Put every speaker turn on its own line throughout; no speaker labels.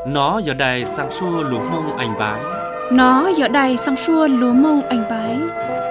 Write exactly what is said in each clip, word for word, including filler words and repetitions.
Nó giờ đây sang xua lúa mông anh bái.
Nó giờ đây sang xua lúa mông anh bái.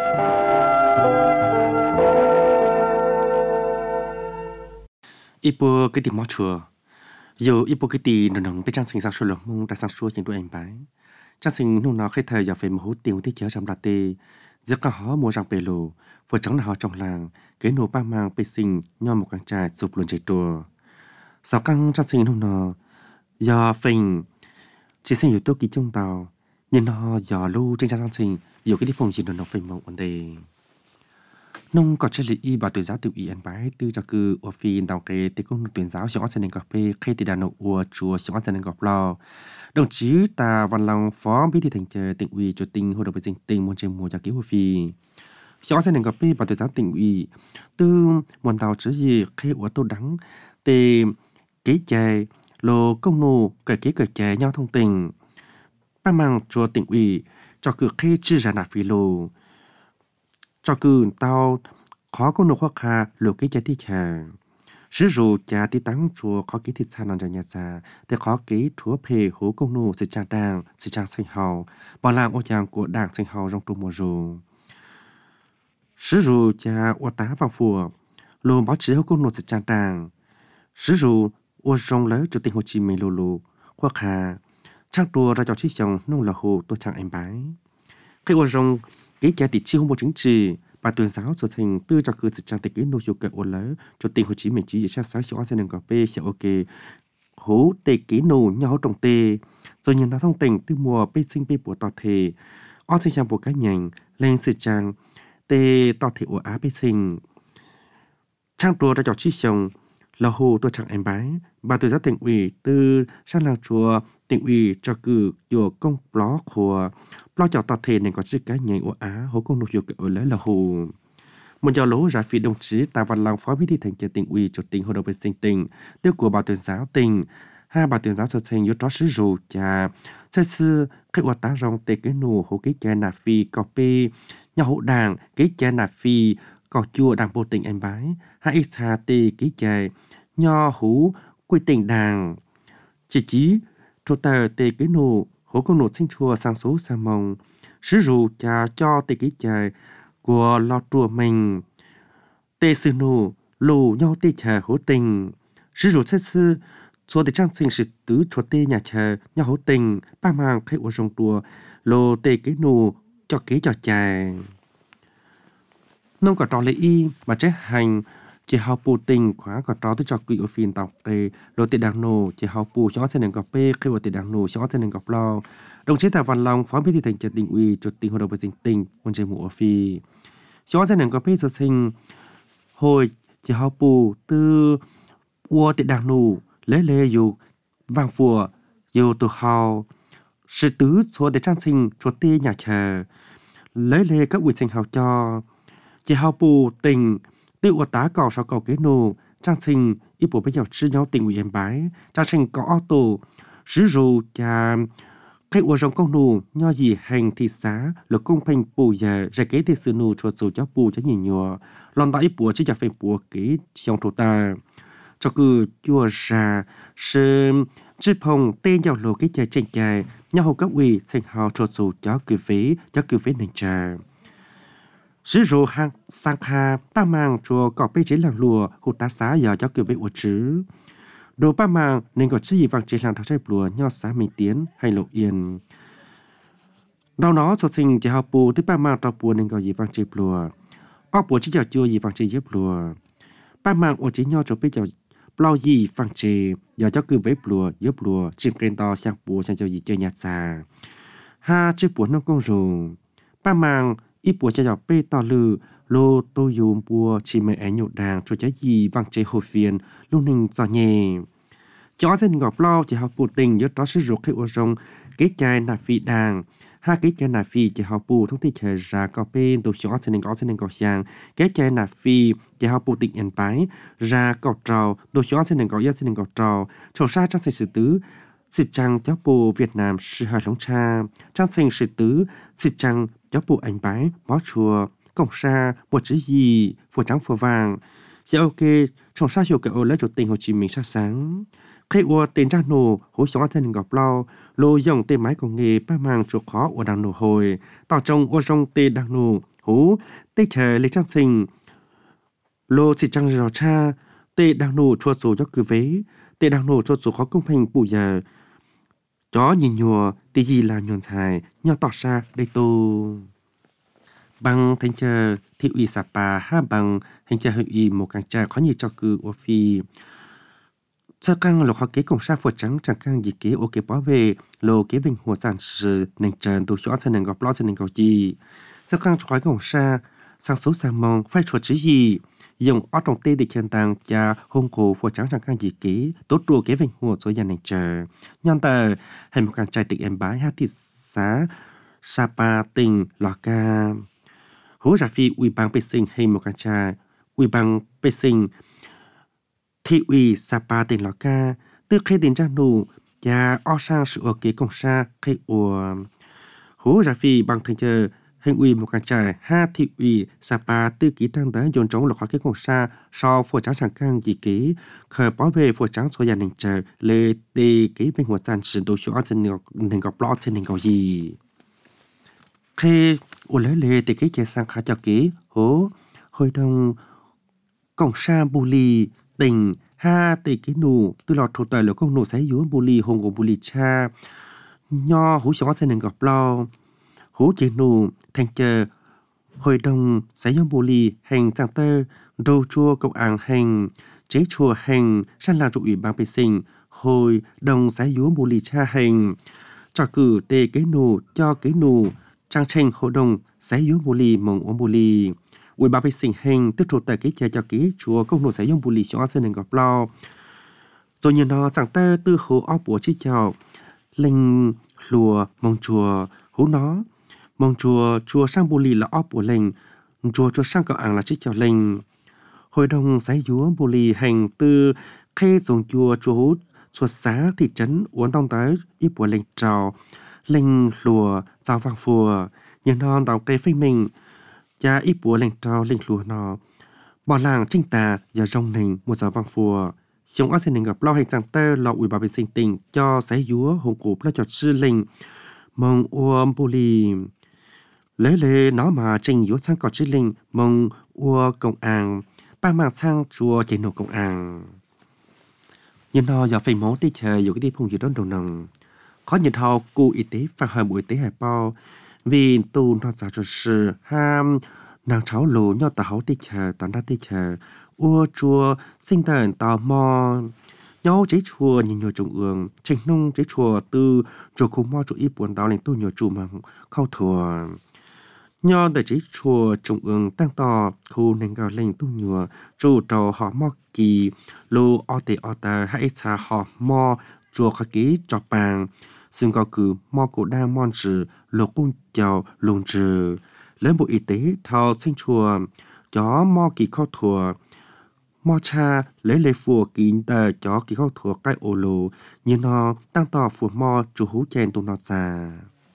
Ipo cái tìm mót chùa. Giờ ipo cái tì nồng nồng bên trang sinh sang xua lúa mông đã sang xua trên đôi anh bái. Trang sinh nung nó khi thời giờ phải một hút tiền tí chéo trong đà tê. Giờ cả họ mua răng bề lù. Vừa chẳng là họ trong làng. Cái nụ ba mang bê sinh nhau một căn trại sụp luôn chạy trùa. Sáu căn trang sinh nung nó. Giờ phình chỉ sinh yếu tố kỹ trong tàu. Nhưng nó giờ lưu trên trang sinh. Dù cái đi phòng chỉ nó phình một vấn đề. Nông có chất lý y bà tuyển giáo tự ý ăn bái tư cho cư ở phiên đào kê tế công tuyển giáo xong sẽ nên gặp phê khi tỷ đàn nộ ua chùa xong sẽ nên gặp lo. Đồng chí ta văn lòng phó bí thư thành trời tỉnh ủy chủ tình hội đồng vệ sinh tỉnh môn trên mùa cho ký hội phi. Xong sẽ nên gặp phê bà tuyển giáo tỉnh ủy tư môn tàu chứ gì khi ua tô đắng tê kế chè lô công nô cởi kế cởi chè nhau thông tình. Ba mang chùa tỉnh ủy cho cư khi chư giả nạp phi lô. Cho cư tao khó có nụ khó khả lửa cái trái tí chà. Sử dụng chà tí tăng chùa khó ký thịt xa nòn cho nhà xa. Để khó ký thúa phê hố công nụ sẽ trang đàng, sẽ trang sinh hào. Bảo làm ô chàng của đảng sinh hào trong trung mùa rù. Sử dụng chà ô tá vào phùa. Lùm báo chí hố công nụ sẽ trang đàng. Sử dụng ô rong lấy chủ tịch Hồ Chí Minh lù lù. Khó khả. Trang đùa ra cho chí chồng nông là hồ tôi chẳng em bái. Khi ô rong cái kia thì chưa không có chứng chỉ bà tuyên giáo trở thành tư cho cứ trang tịch cái nội dung cái ổn lớn cho tình Hồ Chí Minh chỉ cho sáng cho anh gặp bê sẽ ok hố tê cái nô nhau trong tê rồi nhìn nó thông tình từ mùa bê sinh bê của tọt thể anh sinh trang bộ cá nhân lên sự trang tê tọt thể của á bê sinh trang đùa ra cho chi chồng là hồ tôi chẳng em bái bà tuyên giáo tỉnh ủy từ sang làng chùa tỉnh ủy cho cử vô công ló của lo cho tập thể này có sự cá nhân của Á hỗ công nộp vô ở lấy là hồ một giờ lố ra phi đồng chí Tạ Văn Long phó bí thư thành ủy tỉnh ủy chủ tịch hội đồng vệ sinh tỉnh tiêu của bà tuyên giáo tỉnh hai bà tuyên giáo trở thành yếu tố sử dụng cha xây sư cái hoạt tá rong tê cái nụ hồ cái cha nà phi copy nhà hộ đảng cái cha nà phi cò chùa đảng bộ tỉnh anh bái hai ít xa tê cái cha nho hú quy tỉnh đảng chỉ chí chỗ tờ tê cái nụ hố công nụ sinh chùa sang số sa mông sử dụng cha cho tê cái cha của lo chùa mình tê sư nụ lù nhau tê cha hố tình sử dụng xét sư cho tê trang sinh sự tứ cho tê nhà cha nhau hố tình ba mang khai ổ rong chùa lô tê cái nụ cho kế cho cha nông có trò lấy y mà chết hành chỉ học bù tình khóa có trò tới cho quỹ ở phiên tàu kê rồi tiền đảng nô chỉ học bù cho sẽ nên gặp bê khi vào tiền đảng nô cho sẽ nên gặp lo đồng chí Tạ Văn Long phó bí thư thành ủy tỉnh ủy chủ tịch hội đồng vệ sinh tỉnh môn chế mũ ở phi cho sẽ nên gặp bê cho sinh hồi chỉ học bù từ qua tiền đảng nô lấy lê dù vàng phùa dù từ hào sự tứ số để trang sinh cho tê nhà chờ lấy lê các ủy sinh hào cho chỉ học bù tình tự ở tá cỏ sau cầu cái nô trang sinh ít bộ bây giờ sư nhau tình nguyện bái trang sinh có ô tô sử dụng cha cái ở trong công nô nho gì hành thị xã lực công phanh bù giờ ra cái thì sư nô cho số cho bù cho nhìn nhọ lon ta ít bộ chỉ cho phanh bù cái trong thổ ta cho cứ chùa ra sư chỉ phong tên giàu lô cái chạy chạy chạy nhau hậu các ủy sinh hào cho số cho cứ phế cho cứ phế nền trà sử dụng hàng sang kha ba mang chùa có bê chế làng lùa hụt tá xá giờ cho kiểu vệ ổ chứ đồ ba mang nên có chỉ vàng chế làng tháo chạy lùa nho xá mình tiến hay lộ yên đâu nó cho sinh chỉ học bù tới ba mang trò bùa nên có gì vàng chế lùa ốc bùa chỉ cho chùa gì vàng chế dếp lùa ba mang ổ chế nho cho bê cho bao gì vàng chế giờ cho kiểu vệ lùa dếp lùa trên kênh to sang bùa sang cho gì chơi nhạt xà ha chiếc bùa nó công dùng ba mang ít bùa cho dọc bê to lư lô tô dùng bùa chỉ mấy ảnh nhột đàng cho trái gì vàng chế hồi phiền luôn hình giò nhẹ chó dân ngọc lo chỉ học bù tình nhớ đó sử dụng cái ô rong cái chai nà phi đàng hai cái chai nà phi chỉ học bù thông tin chờ ra có bên tổ chó dân có dân có sang cái chai nà phi chỉ học bù tình nhận bái ra có trào tổ chó dân có dân có trào trò xa trong sự tứ sự trang giáo bộ Việt Nam sự hài lòng cha trang sinh sự tứ sự trang giáo bộ anh bái bó chùa cổng xa một chữ gì phù trắng phù vàng sẽ ok trong xa hiệu cái ô lấy chủ tình Hồ Chí Minh sáng sáng khi ua tên trang nô hú xóa tên ngọc lao lô dòng tên máy công nghệ ba mang chuột khó ua đằng nô hồi tạo trong ua trong tên đằng nô hú tê chờ lấy trang sinh lô chỉ trang rò cha tê đằng nô chua dù cho cứ vế tê đằng nô chua dù khó công hình bù giờ chó nhìn nhùa tê gì là nhuận dài nhau tỏ ra đây tô bằng thanh chờ thị ủy Sapa ha bằng thanh chờ huyện ủy một càng trà khó như cho cư ua phi sơ căng lô khó kế công sa phổ trắng chẳng căng gì kế ô kế bảo vệ lô kế bình hồ sản sự nền trần tu xóa sẽ nền gọp lo sẽ nền gọp gì sơ căng chói công sa sang số sang mong phải chuột chữ gì dùng ở trong tê để khen tăng cha hôn cổ phổ trắng chẳng căng gì kế tốt đùa kế bình hồ số nhà nền trần nhân tờ hay một càng trai tịch em bái ha thị xã Sapa tỉnh Lào Ca hố giả phi ủy ban bê sinh hay một càng trai ủy ban bê sinh thị ủy Sapa tỉnh Lào Ca từ khi đến trang nụ và ở sang sự ở kế công sa khi ủa hố giả phi bằng thành chờ hành ủy một càng trải ha thị ủy Sapa từ ký trang tới dồn trống lọc kế công sa sau phổ trắng chẳng căng gì kế khởi bảo vệ phổ trắng số gia đình chờ lê tê kế bên hồ sản sử đồ số trên nền gọc lọ trên nền gọc gì khi ủa lấy lê tê kế chế sang khá cho kế hố hội đồng công sa bù lì tỉnh ha tê kế nụ từ lọt thủ tờ lửa công nụ sấy dúa bù lì hồng của bù lì cha nho hú xóa xe nền gọc lo hú chế nụ thành chờ hội đồng sấy dúa bù lì hành trang tơ đô chua công ảng hành chế chùa hành sang là trụ ủy ban bê sinh hồi đồng sấy dúa bù lì cha hành cho cử tê kế nụ cho kế nụ trang tranh hội đồng sấy dúa bù lì mong ốm bù lì ủy ban bê sinh hành tức trụ tại kế chế cho kế chùa công nụ sấy dúa bù lì xóa xe nền gọc lo rồi nhìn nó chẳng tơ tư hồ áo bùa chi chào linh lùa mong chùa hú nó mong chùa chùa sang bù lì là áo bùa linh chùa chùa sang cậu ảng là chi chào linh hội đồng sấy dúa bù lì hành tư khê dùng chùa chùa hú chùa xá thị trấn uốn tông tới ít bùa linh trào linh lùa chào vang phùa nhìn nó đào cây phê mình và ít bùa linh trào linh lùa nó bỏ làng trinh tà và rong nình một giờ vang phùa chúng ở xin gặp lo hành trang tơ lo ủy ban vệ sinh tỉnh cho sấy dúa hồng cụp lo cho sư linh mong uom bù lì lấy lệ nó mà trình dúa sang cọt sư linh mong ua công an ba mang sang chùa chạy nổ công an nhìn họ giờ phải máu tí chờ dù cái đi phùng gì đó đồ nằng có nhìn họ cụ y tế phạt hợp bộ y tế hải bao vì tu nó giả cho sự ham nàng cháu lù nhau tàu tí chờ tao đã tí chờ ua chùa sinh thần tò mò nhau chế chùa nhìn nhiều trung ương trình nông chế chùa từ chùa khu mò chùa y buồn tao lên tu nhiều chùa mà khâu thừa nhau tại chế chùa trung ương tăng tò khu nền gạo lên tu nhiều chùa trò họ mò kỳ lô o tê o tờ hay cha họ mò chùa khá ký chọt bàng xưng có cử mò cổ đa mòn trừ lô cung chào lùng trừ lên bộ y tế thao sinh chùa chó mò kỳ khâu thừa mò cha lấy lệ phùa kín tờ chó kỳ khâu thừa cái ô lô như nó tăng tỏ phùa mò chủ hú chèn tù nó già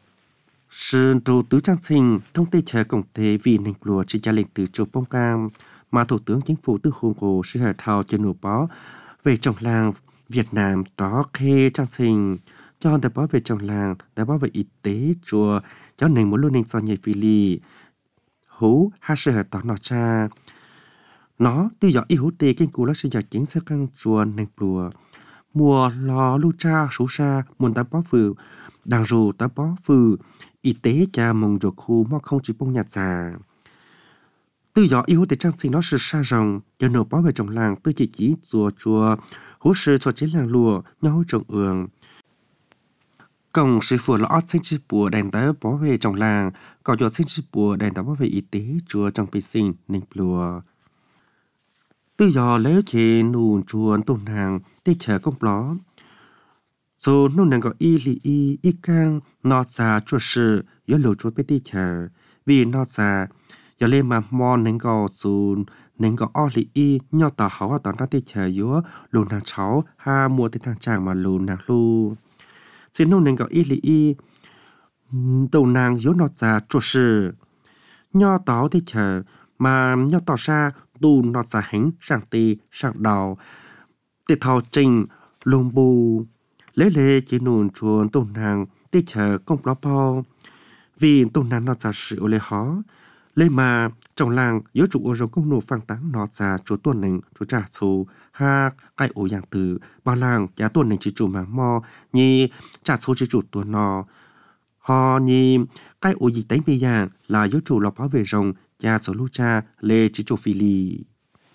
sư trụ tứ trang sinh thông tê chờ cổng tế vì nền lùa chỉ ra lệnh từ chủ bông cam mà thủ tướng chính phủ tư hùng của sư hải thao trên nổ bó về trồng làng Việt Nam đó khê trang sinh cho đại bó về trồng làng đại bó về y tế chùa cho nền muốn luôn nền do nhảy phi lì hú ha sư hải tỏ nó cha nó tư dọ y hú tê kinh cú nó sư giả chính sẽ căng chùa nền lùa mùa lò lưu cha số sa muôn tá bó phừ đàng rù tá bó phừ y tế cha mong ruột khu mò không chỉ bông nhạt già tư dọ y hú tê trang sinh nó sư sa rồng cho nổ bó về trồng làng tư chỉ chỉ chùa chùa hú sư cho chế làng lùa nhau trồng ương cổng sư phụ là ót sinh chi bùa đèn tới bó về trồng làng có cho sinh chi bùa đèn tới bó về y tế chùa trong bì sinh nền lùa tư dọ lấy chế nụ chuồn tôn hàng tê chờ công ló số nụ nàng có y lì y y cang nọ già chua sư yếu lù chua bê tê chờ vì nọ già yếu lên mà mò nàng có dù nàng có o lì y nhỏ tỏ hảo ở tỏ ra tê chờ yếu lù nàng cháu ha mua tê thang chàng mà lù nàng lù xin nụ nàng có y lì y tàu nàng yếu nọ già chua sư nhỏ tỏ tê chờ mà nhỏ tỏ ra tu nó giả hình sang tì sang đào tì thao trình lồng bù lấy lệ chỉ nôn chuồn tông nàng tê chờ công ló bao vì tông nàng nó ra sự lệ khó lệ mà trong làng yếu chủ ô rồng công nụ phang táng nó ra chủ tuần nình chủ trả số ha cái ổ dạng từ bao làng giá tuần nình chỉ chủ mảng mò nhì trả số chỉ chủ tuần nó họ nhì cái ổ gì đánh bây giờ là yếu chủ lọc báo về rồng giá số lưu cha lệ chỉ chủ phi lì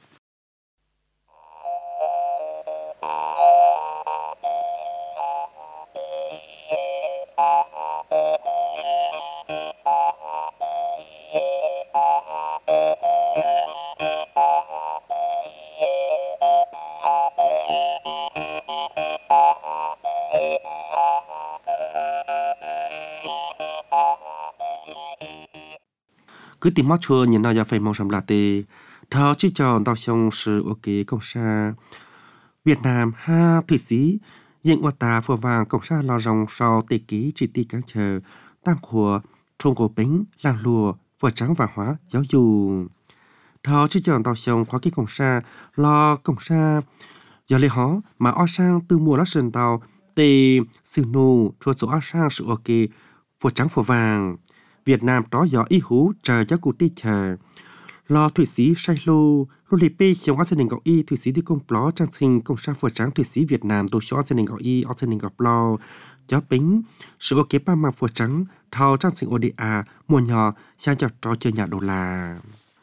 cứ tìm mót chua nhìn nào giờ phải mong sầm là tê thao chỉ chọn tao xong sự ok công sa Việt Nam ha thủy sĩ diện qua ta phù vàng công sa lo rong sau tê ký chỉ ti cán chờ tăng khua trung cổ bính làng lùa vừa trắng và hóa giáo dù thao chỉ chọn tao xong khóa ký công sa lo công sa giờ lấy hó mà ở sang từ mùa lá sơn tàu tê sư nô chua số ở sang sự ok vừa trắng phù vàng Việt Nam đó gió ý hú chờ cho cụ tí chờ lo thủy sĩ say lô lô lì bê trong gia đình gạo y thủy sĩ đi công pló trang sinh công sa phở trắng thủy sĩ Việt Nam tổ cho gia đình gạo y ở gia đình gạo pló gió bính sự ok ba mang phở trắng thao trang sinh oda mùa nhỏ sang cho trò chơi nhà đô la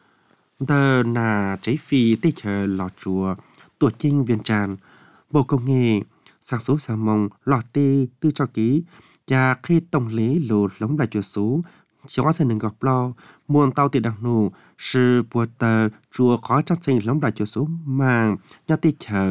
tờ là trái phi tí chờ lò chùa tuổi trinh viên tràn bộ công nghệ sản số sản mông lò tê tư cho ký và khi tổng lý lô lống lại chùa số cho gia đình gặp lo muôn tàu tiền đặc nụ sự buộc tờ chùa khó chắc chắn lống lại chùa số màng nhau tê chờ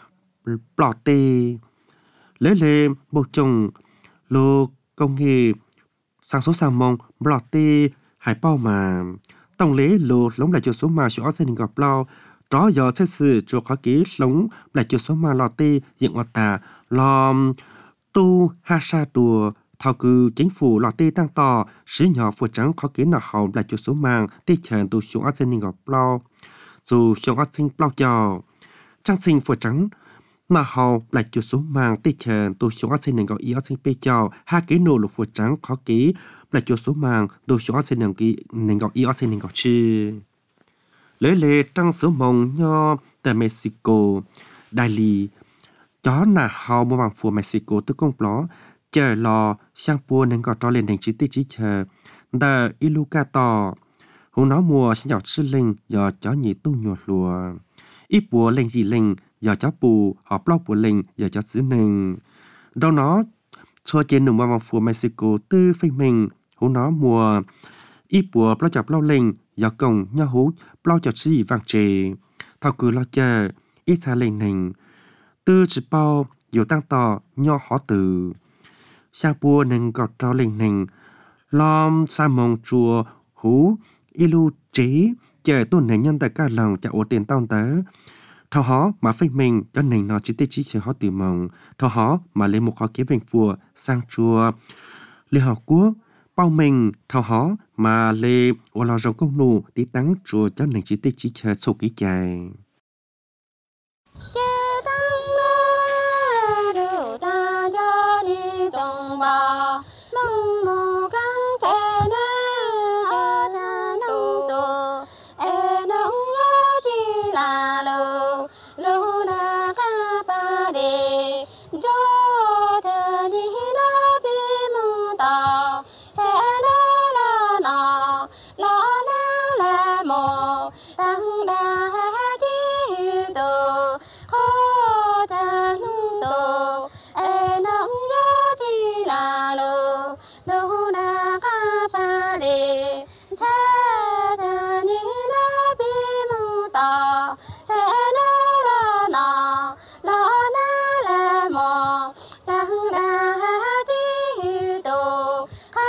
lò tê lấy lê bộ chồng lô công nghệ sản số sản mông lò tê hải bao mà tổng lý lô lống lại chùa số mà cho gia đình gặp lo đó giờ xét xử chùa khó ký lống lại chùa số mà lò tê diện hoạt tà lo tu ha sa đùa thao cư chính phủ lọt tê tăng tỏ sứ nhỏ phù trắng khó kiến nào hậu là chỗ số mạng tê chèn tu xuống ác sinh ngọc plau dù xuống ác sinh plau chào trang sinh phù trắng nào hậu là chỗ số mạng tê chèn tu xuống ác sinh ngọc ý ác sinh pê chào hai cái nô lục phù trắng khó ký là chỗ số mạng tu xuống ác sinh ngọc ý ác sinh ngọc chi lấy lệ trang số mông nho tại Mexico Đại lì đó là hậu mua bằng phù Mexico từ công pló chờ lò sang pua nên có trò lên thành chữ tí chí chờ đờ iluka tò hú nó mùa xin chào sư linh giờ chó nhị tu nhuột lùa ít bùa lên gì linh giờ chó bù họ blog bùa linh giờ chó xứ nừng đâu nó xua trên nùng bằng phù Mexico tư phê mình hú nó mùa ít bùa blog chọc blog linh giờ cổng nhau hú blog chọc sư gì vàng trề thao cứ lo chờ ít xa lên nình tư chỉ bao dù tăng tò nho họ từ sang bùa nên gọt trao lên nền lom sa mong chùa hú ilu chế chờ tuần này nhân tại cả lòng chả ổ tiền tao tớ thao hó mà phê mình cho nền nó chỉ tê chỉ chờ họ từ mong thao hó mà lấy một khó kế vệnh phùa sang chùa lê họ quốc bao mình thao hó mà lê ổ lò rồng công nụ tí tắng chùa cho nền chỉ tê chỉ chờ sâu ký chạy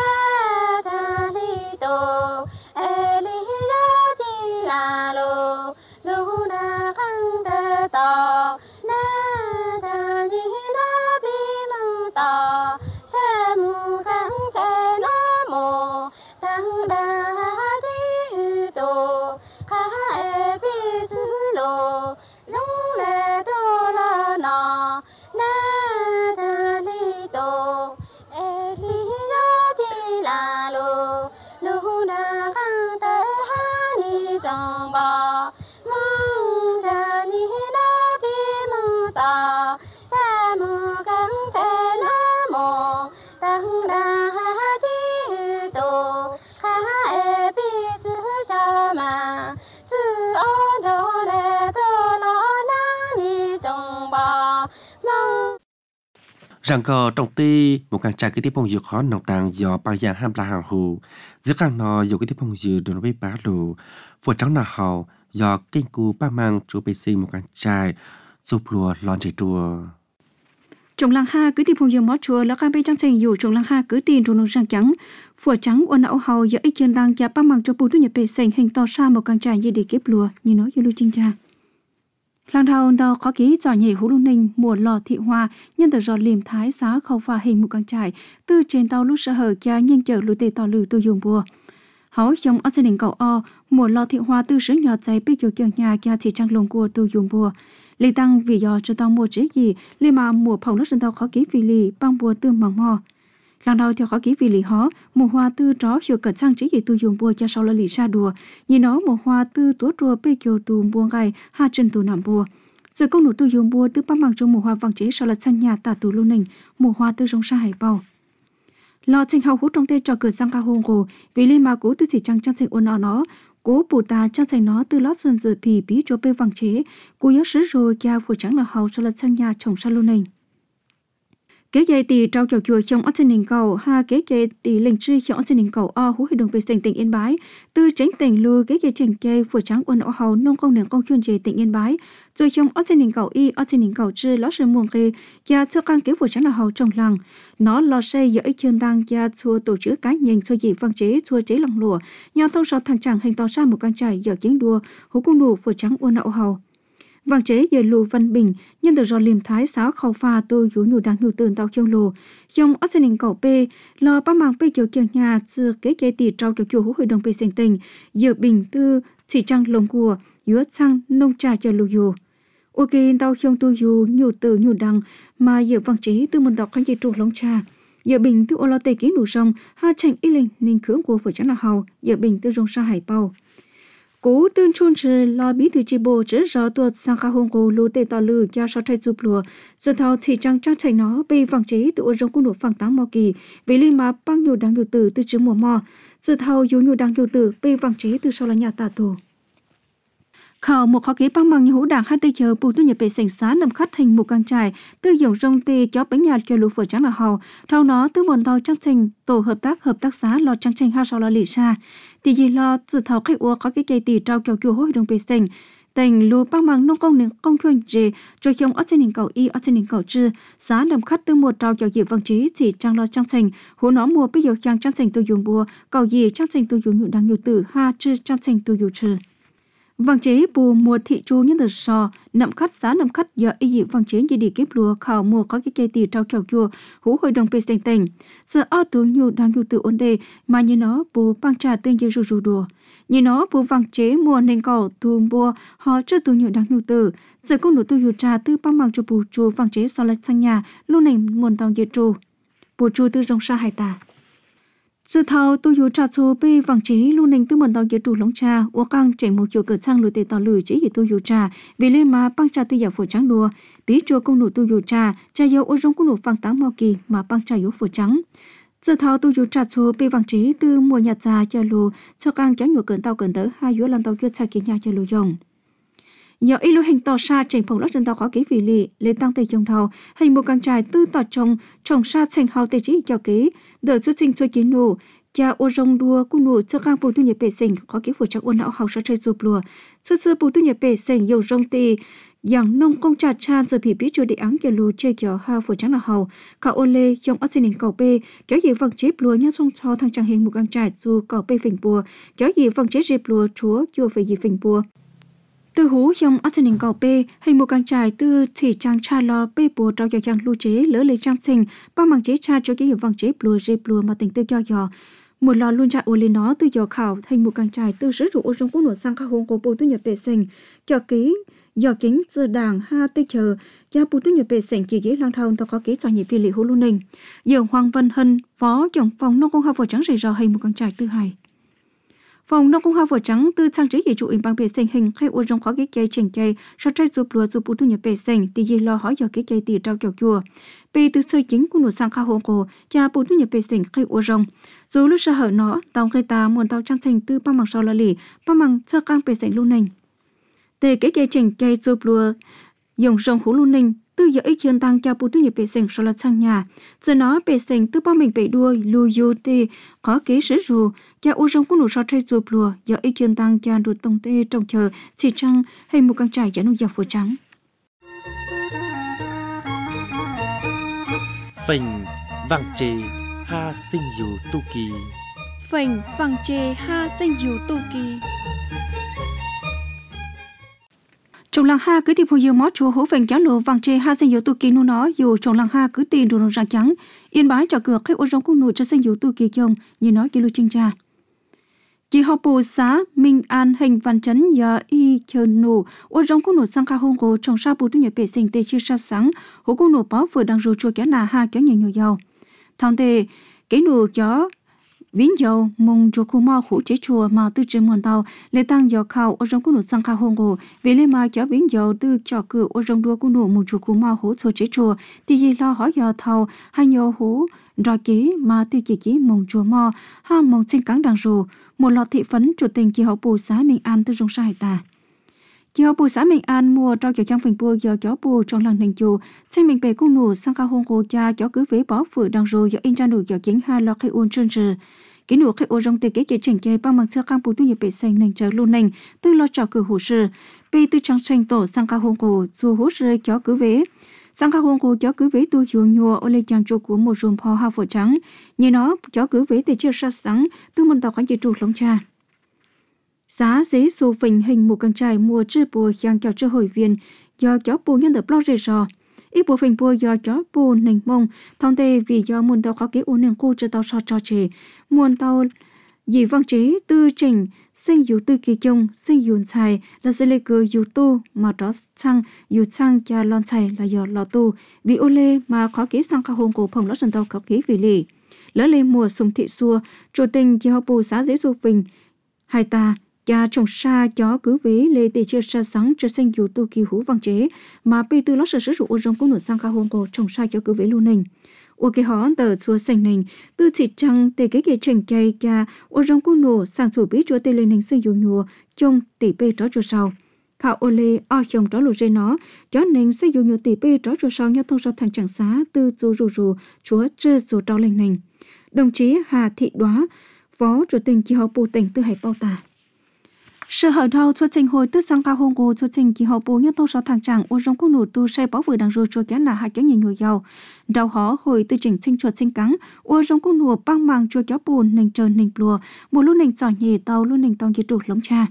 Eli yo di la lo trong bò mong chờ nhị na bi mù tà sa mù căng chè na mồ tăng đa chi tô khá e bi chữ cha mà chữ ô đồ lệ tô nó na ni trong bò mong
rằng có trong ti một càng trai cái tiếp phong dược khó nòng tàng do bao giờ ham là hàng hồ giữa càng nó dù cái tiếp phong dược đồ nó bị bá lù phụ trắng nào hào do kinh cú ba mang chú bê sinh một càng trai giúp lùa lon chạy chùa
trồng lăng ha cứ tìm phong dược mót chùaแล้วการไปจังเซิงอยู่trồng lăng ha cứ tìm trồng nông sang trắng phụ trắng ôn ảo hào giờ ít chân đang giá ba mang cho bù tu nhập bê sinh hình to xa một càng trai như để kiếp lùa như nói như lưu chinh cha làng thao đào có ký trò nhảy hú lung ninh mùa lò thị hoa nhân từ giọt liềm thái xá khâu pha hình một càng trải từ trên tàu lúc sợ hở cha nhân chở lũ tê tàu lử tôi dùng bùa hỏi trong ở gia đình cậu o mùa lò thị hoa từ sướng nhọt giấy biết kiểu kiểu nhà cha chỉ trang lồng của tôi dùng bùa lì tăng vì do cho tao mua chế gì lì mà mùa phồng lúc trên tàu khó ký vì lì băng bùa tương bằng mò làng đầu theo khó ký vì lì hó mùa hoa tư chó hiểu cẩn sang chế gì tôi dùng bùa cho sau là lì ra đùa nhìn nó mùa hoa tư túa rùa bê kiểu tù buông gai ha chân tù nằm bùa giờ công nụ tôi dùng bùa tư băng bằng trong mùa hoa vàng chế sau là sang nhà tà tù lưu ninh mùa hoa tư rong sa hải bao lò trình hào hút trong tê cho cửa sang ca hôn cổ vì lì mà cố tư chỉ trăng trăng thành ôn nó nó cố bù ta trăng thành nó từ lót sơn giờ pì bí cho bê vàng chế cố nhớ sứ rồi cha phụ trắng là hào sau là sang nhà chồng sa lưu ninh kế dây tì trao chào chùa trong ớt ninh cầu ha kế dây tì lệnh tri trong ớt ninh cầu o hú hệ đồng về tỉnh tỉnh Yên Bái từ tránh tỉnh lưu kế dây trình kê phụ trắng ôn ảo hầu nông công nền công chuyên chế tỉnh Yên Bái rồi trong ớt ninh cầu y ớt ninh cầu tri lót sơn muông kê gia cho căn kế phụ trắng là hầu trong làng nó lo xây giữa ít chương tăng gia chùa tổ chức cá nhân cho dị văn chế chùa chế lòng lụa nhau thông so thằng chàng hình to ra một căn trải giờ chiến đua hú cung nụ phụ trắng ôn ảo hầu vàng chế giờ lù văn bình nhân từ do liềm thái sáo khâu pha tôi dụ nhủ đang nhủตื่tàu châu lù trong ớt ninh cầu p lo ba mang p kiểu kiểu nhà chưa kế kế tì trao kiểu chùa hội đồng p sinh tình giờ bình tư chỉ trăng lồng của giữa sang nông trà chờ lù dù ok tàu trong tôi dụ nhủ từ nhủ đằng mà giờ vàng chế từ một đọc khăn dây trụ lông trà giờ bình tư ô lo tê ký đủ rong ha tranh ý linh ninh khưởng của phụ trắng là hầu giờ bình tư rong sa hải bao cố tương chôn trừ lo bí thư chi bộ chỉ rõ tuột sang khá hông cô lô tê tỏ lử cho so trai giúp lùa giờ thao thì trang trang thành nó bị vàng chế tự ôn rong cung nổ phẳng táng mò kỳ vì liên mà băng nhiều đáng nhiều tử từ chứng mùa mò giờ thao yếu nhiều đáng nhiều tử bị vàng chế từ sau là nhà tà tù khảo một khó kế băng bằng như hữu đảng hai tây chờ bù tu nhập bể sảnh xá nằm khát hình một càng trải tư dòng rong tê chó bánh nhạt cho lũ phở trắng là hầu thao nó tư mòn tàu trang trình tổ hợp tác hợp tác xá lo trang trình hai sau là lì xa tỷ gì lo dự thảo khách ua có cái cây tỷ trao kiểu kiểu hội đồng bể sảnh tình lúa băng bằng nông công nền công chuyên chế cho khiông ở trên nền cầu y ở trên nền cầu trư xá nằm khát tư một trao kiểu gì vang trí chỉ trang lo trang trình hố nó mua bây giờ trang trang trình tôi dùng bùa cầu gì trang trình tôi dùng nhụ đang nhụ tử ha trư trang trình tôi dùng trừ vàng chế bù mùa thị chu nhân từ sò nậm khát giá nậm khát giờ y dị vàng chế như đi kiếp lúa khảo mùa có cái cây tì trao chảo chua hú hội đồng pe xanh tỉnh giờ ở túi nhu đang nhu tự ổn đề mà như nó bù băng trà tương như rù rù đùa như nó bù vàng chế mùa nên cầu thùm bùa họ chưa túi nhu đang nhu tự giờ công nụ tu nhu trà tư băng bằng cho bù chu vàng chế sau lại sang nhà lúc này muôn tàu dệt chu bù chu tư rong sa hải tà sự thao tôi hiểu trà số bê vàng chế luôn nên tư mần tàu chế trụ lóng trà uống căng chỉnh một chiều cỡ sang lùi tê tàu lử chế gì tôi hiểu trà vì lên mà băng trà tư giả phổ trắng đùa bí chùa công nụ tôi hiểu trà trà dầu ô rong công nụ phẳng táng mò kỳ mà băng trà yếu phổ trắng sự thao tôi hiểu trà số bê vàng chế từ mùa nhạt già cho lù cho căng chó nhựa cỡ tàu cỡ tớ hai yếu làm tàu kia xa kia nhà cho lù dòng giờ ý lô hình tàu xa chỉnh phòng lót trên tàu khó ký vì lì lên tăng tây trong thầu hình một căn trài tư tàu trồng trồng xa chỉnh hào tây chỉ cho ký đợi xuất sinh cho chiến nụ cha ô rong đua cung nụ cho căng bù tu nhập bể sinh khó ký phụ trách ôn não hào sa chơi giúp lùa sơ sơ bù tu nhập bể sinh dầu rong tì yang nông công trà chan giờ bị biết cho địa áng kia lù chơi kiểu hào phụ trách là hào cả ô lê trong ớt xin cầu bê kéo gì vàng chế lùa nhá song cho thằng chàng hình một căn trài dù cầu bê phình bùa kéo gì vàng chế dịp lùa chúa chùa về gì phình bùa từ hú trong ớt xin cầu bê hình một căn trài từ chỉ trang cha lo bê bùa trao cho chàng lưu chế lỡ lấy trang sinh ba màng chế cha cho cái gì vàng chế lùa dịp lùa mà tình tư cho dò một lò luôn chạy ô lên nó từ dò khảo thành một căn trài từ sứ rủ ô trong quốc nội sang các hông của bù tu nhập bể sinh cho ký dò kính từ đảng ha tây chờ cha bù tu nhập bể sinh chỉ ghế lang thôn tao có ký cho nhị phi lì hú luôn ninh giờ Hoàng Văn Hân phó trưởng phòng nông công học vừa trắng rầy rò hình một căn trài tư hải Phòng nông công hoa vỏ trắng từ trang trí hệ trụ in bằng bề xanh hình khai ô rong khó cái cây chỉnh cây sau trái chụp lúa chụp bút thu nhập bề xanh thì gì lo hỏi giờ cái cây tì trao kiểu chùa bề từ sơi chính của nụ sang khao hồng cổ cha bút thu nhập bề xanh khai ô rong dù lúc sơ hở nó tàu cây ta muốn tàu trang xanh từ ba mảng sau là lì ba mảng sơ căng bề xanh luôn nình để cái cây chỉnh cây chụp lúa dùng rong hú luôn nình từ giờ ấy chuyên tăng cho bút thu nhập bề xanh sau là sang nhà giờ nó bề xanh từ ba mình bề đuôi lùi du tê có kế sử dụng cha ô rong của nụ sau trái chụp lúa giờ ấy chuyên tăng cho đụt tông tê trong chờ chỉ trăng hay một căn trại giả nụ dọc phổ trắng
phình vàng trì ha sinh dù tu kỳ
phình vàng trì ha sinh dù tu kỳ trong làng ha cứ tìm hồ yêu mót chùa hố phình kéo lồ vàng trì ha sinh dù tu kỳ nô nó dù trong làng ha cứ tìm đồ nông rạng trắng yên bái cho cửa khách ô rong của nụ cho sinh dù tu kỳ kiông như nói kia lưu trinh cha kỳ họp bộ xã Minh An hình văn chấn giờ y chờ nụ ô rong của nụ sang kha hông cổ trong sa bù tu nhập bể sinh tê chia sa sáng hố của nụ báo vừa đang rồi chua kéo nà ha kéo nhiều nhiều dầu thằng tê cái nụ kéo vĩnh dầu mông chua khu mò hủ chế chùa mà tư trên nguồn tàu lệ tăng dầu khảo ô rong của nụ sang kha hông cổ vì lệ mà kéo vĩnh dầu tư cho cử ô rong đua của nụ mông chua khu mò hủ chua chế chùa thì gì lo hỏi giờ thầu hay nhiều hủ rồi kỹ mà tư chỉ kỹ mông chùa mò ha mông xin cắn đằng rù một lọt thị phấn chủ tình kỳ hậu bù xã Minh An từ trong sai ta kỳ hậu bù xã Minh An mua trao cho trong phần bùa giờ chó bù trong làng đình chùa trên mình bề cung nụ sang cao hôn cô cha chó cứ vế bó phử đằng rồi giờ in ra nụ giờ chính hai lọt khai uôn trơn trừ cái nụ khai uôn trong tề kế kế chỉnh kê ba bằng xưa cam bù tu nhập bề xanh nành chờ luôn nành tư lo trò cử hủ sư bề tư trăng xanh tổ sang cao hôn cô dù hủ sư chó cứ vế sang cao hôn cô chó cứ vế tu chuồng nhùa ô lê chàng chùa của một rùm phò hoa phở trắng như nó chó cứ vế từ chia sát sáng từ một tàu khoản chỉ trụ lông cha giá giấy số phình hình một căn trại mua chư bùa giang cho chư hội viên do chó bùa nhân được blog rề rò ít bùa phình bùa do chó bùa nành mông thông tê vì do muôn tàu khó kế ổn nền cô chư tàu so cho chế muôn tàu dì văn chế tư trình sinh dụ tư kỳ chung sinh dụ xài là sẽ lê cờ dụ tu mà đó sang dụ sang cha lon xài là do lò tu vì ô lê mà khó kế sang cao hôn cổ phòng lót dần tàu khó kế vì lì lỡ lê mùa sùng thị xua chủ tình chỉ học bù xã dễ du phình hai ta cha trồng sa chó cứ vế lê tê chia sa sáng cho sinh dụ tu kỳ hú văn chế mà pi tư lót sử dụng ô rong cũng nửa sang cao hôn cổ trồng sa chó cứ vế luôn nình ô cái họ tờ chùa sành nình tư chỉ trăng tê cái cái chỉnh cây cha ô rong cô nổ sang chủ bí chúa tê lên nình xây dù nhùa chung tỷ bê đó chùa sau khảo ô lê o chồng đó lùi dây nó chó nình xây dù nhùa tỷ bê đó chùa sau nhau thông sau thằng chẳng xá tư dù rù rù chúa chư dù đó lên nình đồng chí Hà Thị Đoá phó chủ tịch kỳ họp bù tỉnh tư hải bao tà sự hở đầu xuất trình hồi tức sang cao hông cô xuất trình kỳ họp bố nhất thông sáu thằng chẳng ô rong cô nụ tu say bó vừa đằng rồi chua kéo nà hai kéo nhìn người giàu đầu hó hồi tư chỉnh sinh chuột sinh cắn ô rong cô nụ băng màng chua kéo bùn nình trơn nình plùa một lúc nình giỏi nhẹ tàu luôn nình tàu nhiệt đủ lống cha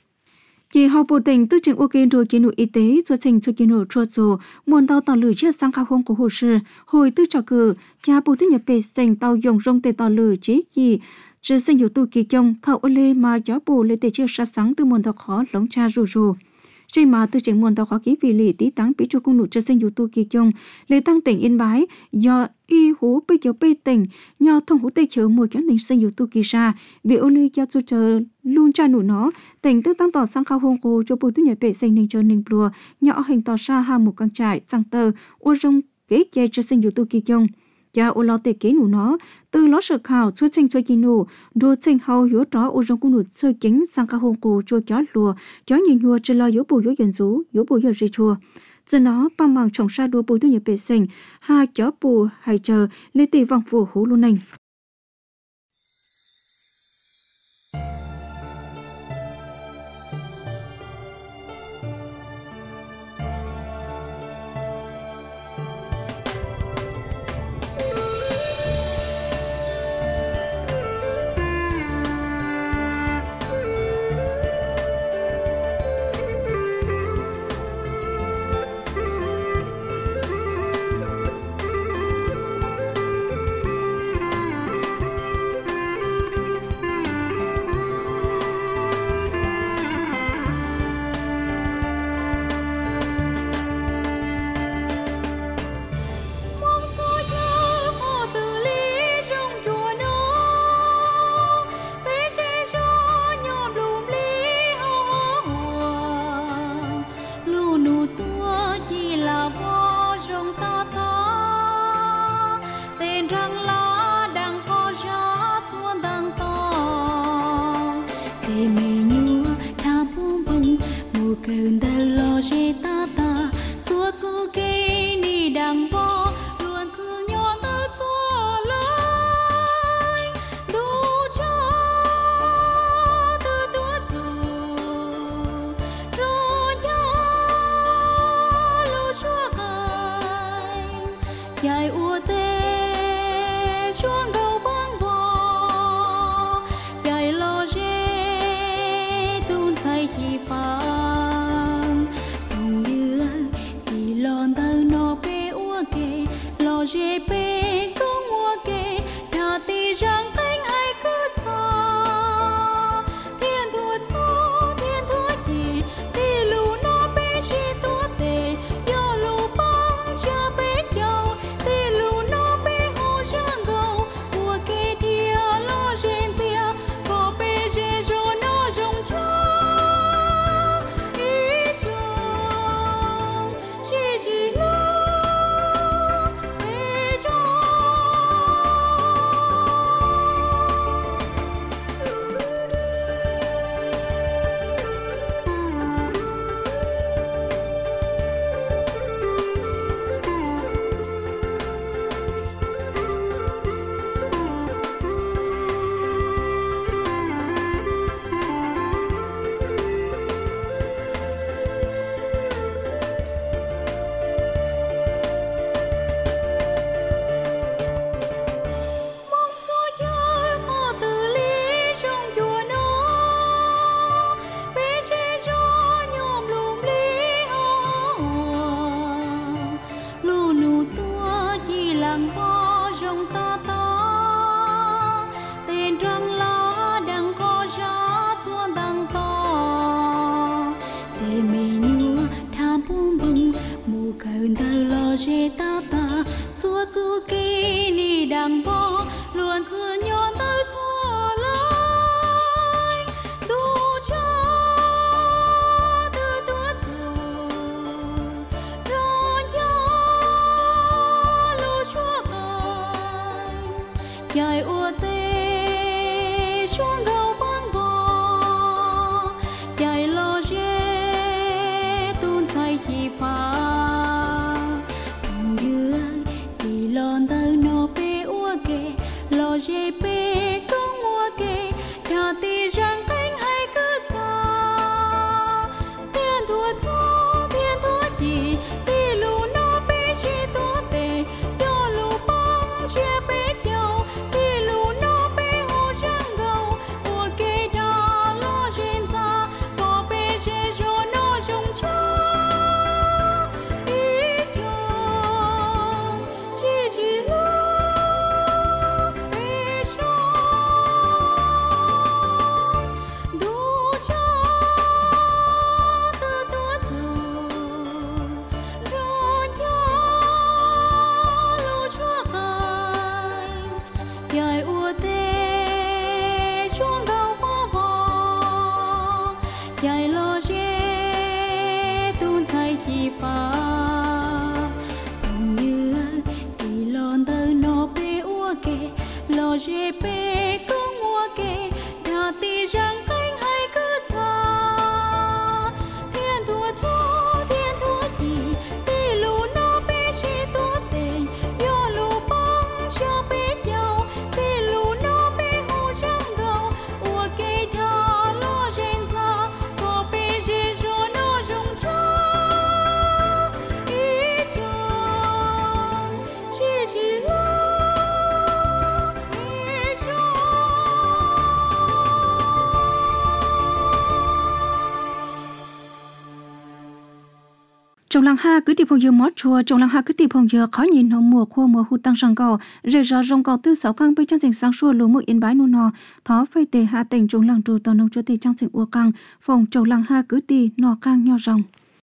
kỳ họp bố tỉnh tư chỉnh ok rồi kỳ nụ y tế xuất trình cho kỳ nụ chua dù muôn tàu tàu lử chiếc sang cao hông của hồ sư hồi tư trò cử cha bù tư nhập bề sành tàu dùng rong tê tàu lử chế gì chứ sinh dụ tu kỳ công khẩu ô lê mà gió bù lê tê chia sát sáng từ muôn tàu khó lóng cha rù rù trên mà từ chính muôn tàu khó ký vì lì tí táng bí chu cung nụ cho sinh dụ tu kỳ công lê tăng tỉnh yên bái do y hú bê kéo bê tỉnh nho thông hú tê chớ mùa kéo ninh sinh dụ tu kỳ ra vì ô lê kia chu chờ luôn cha nụ nó tỉnh tức tăng tỏ sang khao hông cô cho bù tu nhảy bể sinh ninh chờ ninh plùa nhỏ hình tỏ xa hà một căn trại sang tờ ô rong kế kê cho sinh dụ tu kỳ công cha ô lo tê kế nụ nó từ ló sợ khảo chua chênh chua kỳ nụ đồ chênh hao hiếu tró ô rong cung nụ sơ kính sang ca hông cổ chua chó lùa chó nhìn hùa chơ lo hiếu bù hiếu dần rú hiếu bù hiếu rì chua giờ nó bằng màng trồng sa đua bù tu nhập bể sinh ha chó bù hay chờ lê tì vòng phù hú luôn nành
cơn tơ lo che ta ta xua xua kê ni đằng vo luôn sự nhỏ tơ xua lơi đủ cho từ tua dù rồi nhớ lu xua cài dài ua tê chuông cầu vang vò dài lo che tuôn say chi phang cùng như đi lon tơ nó pe ua kê lo che pe cũng ua kê thà ti răng cánh ai cứ xa thiên thua số thiên thua chi ti lu nó pe chi tua tê yo lu băng cha pe nhau ti lu nó pe hồ răng gầu ua kê thia lo chen zia có pe che cho nó rong cho ý chong chi chi lo pe cho mong số nhớ khó từ lý trong chùa nó bé che cho nhom lùm lý hoa lù nụ tua chỉ làng kho trong ta ta tên trăng lá đang kho ra chuan đằng to tê mê nhua tham bung bung mù cơn tơ lo che ta ta xua xua kê ni đằng vo luôn sự nhon tơ xua lơi đủ cho từ tua dù rồi nhớ lu chua cài dài ua tê chuông cầu vang vò dài lo che tuôn say chi phang cùng như đi lon tơ nó pe ua kê lo che pe cũng ua kê thà ti răng cánh ai cứ xa thiên thua số thiên thua chi ti lu nó pe chi tua tê yo lu băng chia pe nhau ti lu nó pe hồ răng gầu ua kê thà lo chen xa có pe che cho nó rong cho ý chong chi chi lo pe cho đủ cho từ tua dù rồi nhớ lu chua cài dài ua tê chuông cầu vang vò dài lo che tuôn say chi phang cùng như đi lon tơ nó pe ua kê lo che pe cũng ua kê thà ti răng cánh ai cứ xa thiên thua số thiên thua chi ti lu nó pe chi tua tê yo lu băng cha pe nhau ti lu nó pe hồ răng gầu ua kê thà lo chen xa có pe che cho nó rong cho ý chong chi chi lo pe cho
trong làng ha cứ tìm phong dừa mót chùa trong làng ha cứ tìm phong dừa khó nhìn hồng mùa khô mùa hụt tăng sang cầu rời rò rong cầu tư sáu căng bên trang trình sáng xua lúa mùa yên bái nô nò thó phơi tề hạ tỉnh trong làng trù tàu nông chúa tề trang trình ua căng phòng trong làng ha cứ tì nò căng nho rồng